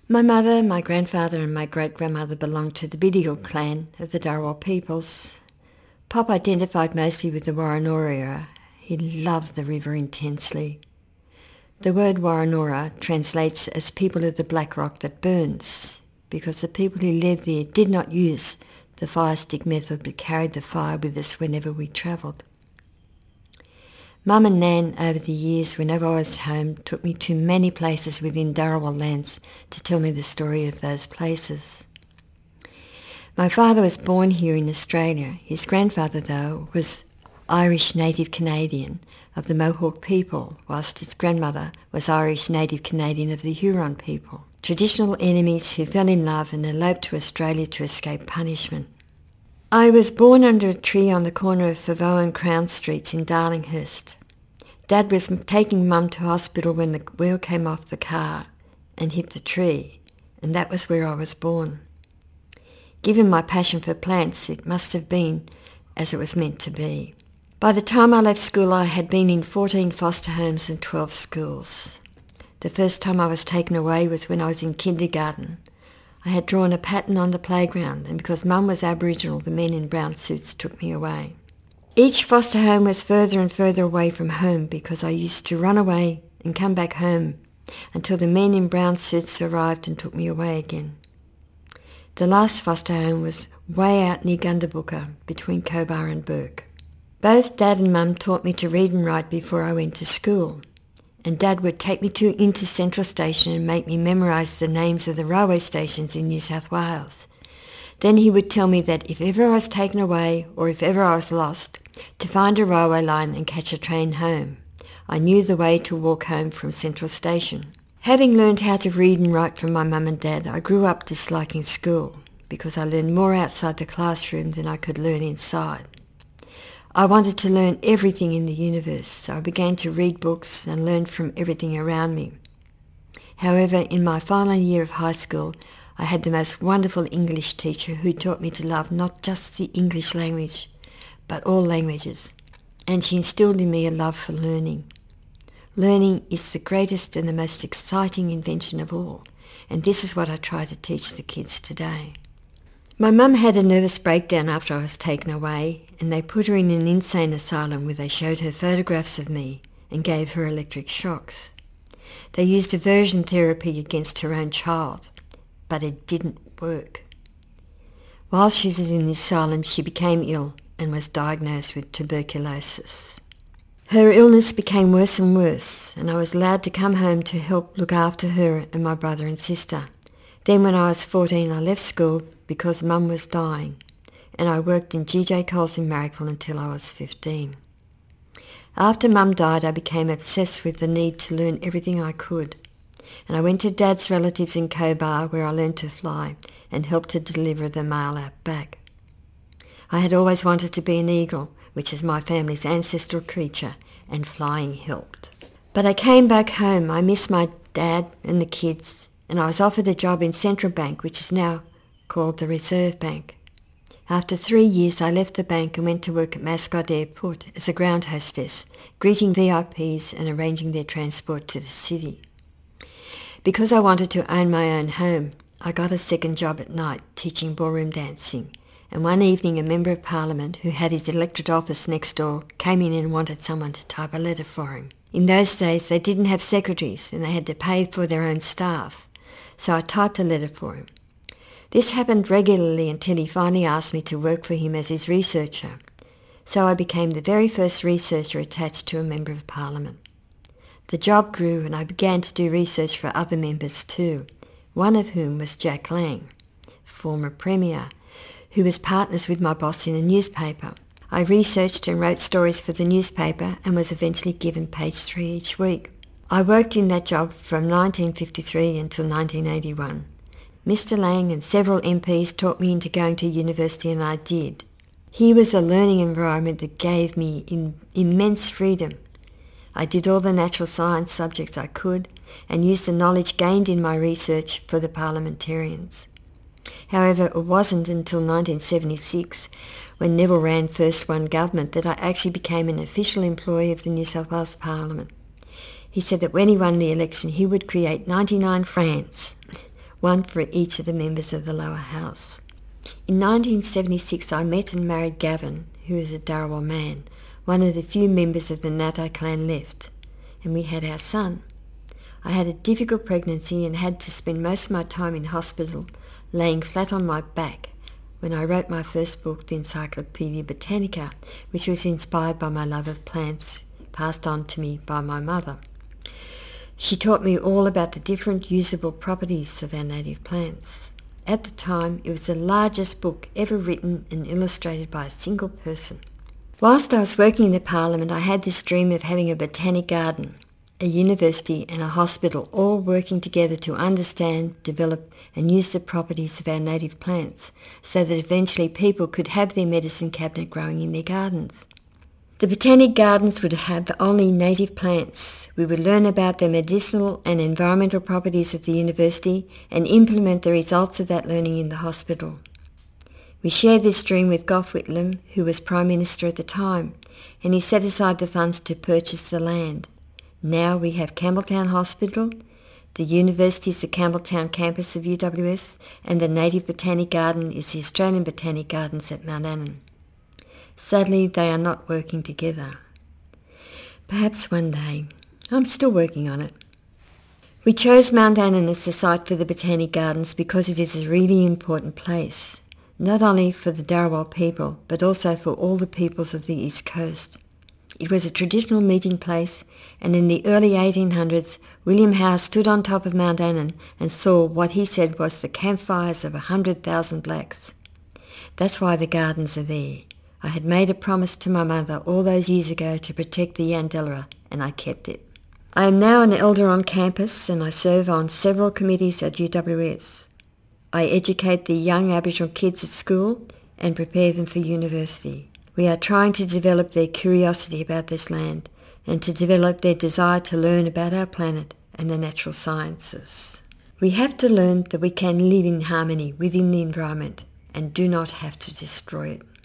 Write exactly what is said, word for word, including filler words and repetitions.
My mother, my grandfather and my great-grandmother belonged to the Bidjigal clan of the Dharawal peoples. Pop identified mostly with the Woronora era. He loved the river intensely. The word Woronora translates as people of the black rock that burns, because the people who lived there did not use the fire stick method but carried the fire with us whenever we travelled. Mum and Nan, over the years, whenever I was home, took me to many places within Dharawal lands to tell me the story of those places. My father was born here in Australia. His grandfather, though, was Irish Native Canadian of the Mohawk people, whilst his grandmother was Irish Native Canadian of the Huron people, traditional enemies who fell in love and eloped to Australia to escape punishment. I was born under a tree on the corner of Foveaux and Crown Streets in Darlinghurst. Dad was taking Mum to hospital when the wheel came off the car and hit the tree, and that was where I was born. Given my passion for plants, it must have been as it was meant to be. By the time I left school, I had been in fourteen foster homes and twelve schools. The first time I was taken away was when I was in kindergarten. I had drawn a pattern on the playground, and because Mum was Aboriginal, the men in brown suits took me away. Each foster home was further and further away from home because I used to run away and come back home until the men in brown suits arrived and took me away again. The last foster home was way out near Gundabooka, between Cobar and Bourke. Both Dad and Mum taught me to read and write before I went to school, and Dad would take me to into Central Station and make me memorise the names of the railway stations in New South Wales. Then he would tell me that if ever I was taken away or if ever I was lost, to find a railway line and catch a train home. I knew the way to walk home from Central Station. Having learned how to read and write from my mum and dad, I grew up disliking school because I learned more outside the classroom than I could learn inside. I wanted to learn everything in the universe, so I began to read books and learn from everything around me. However, in my final year of high school, I had the most wonderful English teacher who taught me to love not just the English language, but all languages, and she instilled in me a love for learning. Learning is the greatest and the most exciting invention of all, and this is what I try to teach the kids today. My mum had a nervous breakdown after I was taken away, and they put her in an insane asylum where they showed her photographs of me and gave her electric shocks. They used aversion therapy against her own child, but it didn't work. While she was in the asylum, she became ill and was diagnosed with tuberculosis. Her illness became worse and worse, and I was allowed to come home to help look after her and my brother and sister. Then when I was fourteen, I left school because Mum was dying, and I worked in G J Coles in Marrickville until I was fifteen. After Mum died, I became obsessed with the need to learn everything I could, and I went to Dad's relatives in Cobar where I learned to fly and helped to deliver the mail out back. I had always wanted to be an eagle, which is my family's ancestral creature, and flying helped. But I came back home. I missed my dad and the kids, and I was offered a job in Central Bank, which is now called the Reserve Bank. After three years, I left the bank and went to work at Mascot Airport as a ground hostess, greeting V I Ps and arranging their transport to the city. Because I wanted to own my own home, I got a second job at night teaching ballroom dancing, and one evening a member of Parliament who had his electorate office next door came in and wanted someone to type a letter for him. In those days they didn't have secretaries and they had to pay for their own staff, so I typed a letter for him. This happened regularly until he finally asked me to work for him as his researcher, so I became the very first researcher attached to a Member of Parliament. The job grew and I began to do research for other members too, one of whom was Jack Lang, former Premier, who was partners with my boss in a newspaper. I researched and wrote stories for the newspaper and was eventually given page three each week. I worked in that job from nineteen fifty-three until nineteen eighty-one. Mister Lang and several M Ps taught me into going to university, and I did. Here was a learning environment that gave me in, immense freedom. I did all the natural science subjects I could and used the knowledge gained in my research for the parliamentarians. However, it wasn't until nineteen seventy-six, when Neville Wran first won government, that I actually became an official employee of the New South Wales Parliament. He said that when he won the election, he would create ninety-nine francs, one for each of the members of the lower house. In nineteen seventy-six I met and married Gavin, who is a Dharawal man, one of the few members of the Nattai clan left, and we had our son. I had a difficult pregnancy and had to spend most of my time in hospital, laying flat on my back, when I wrote my first book, the Encyclopaedia Britannica, which was inspired by my love of plants, passed on to me by my mother. She taught me all about the different usable properties of our native plants. At the time, it was the largest book ever written and illustrated by a single person. Whilst I was working in the Parliament, I had this dream of having a botanic garden, a university and a hospital all working together to understand, develop and use the properties of our native plants so that eventually people could have their medicine cabinet growing in their gardens. The botanic gardens would have only native plants. We would learn about the medicinal and environmental properties of the university and implement the results of that learning in the hospital. We shared this dream with Gough Whitlam, who was Prime Minister at the time, and he set aside the funds to purchase the land. Now we have Campbelltown Hospital, the university is the Campbelltown campus of U W S, and the native botanic garden is the Australian Botanic Gardens at Mount Annan. Sadly, they are not working together. Perhaps one day. I'm still working on it. We chose Mount Annan as the site for the Botanic Gardens because it is a really important place, not only for the Dharawal people, but also for all the peoples of the East Coast. It was a traditional meeting place, and in the early eighteen hundreds, William Howe stood on top of Mount Annan and saw what he said was the campfires of a hundred thousand blacks. That's why the gardens are there. I had made a promise to my mother all those years ago to protect the Yandella, and I kept it. I am now an elder on campus, and I serve on several committees at U W S. I educate the young Aboriginal kids at school and prepare them for university. We are trying to develop their curiosity about this land and to develop their desire to learn about our planet and the natural sciences. We have to learn that we can live in harmony within the environment and do not have to destroy it.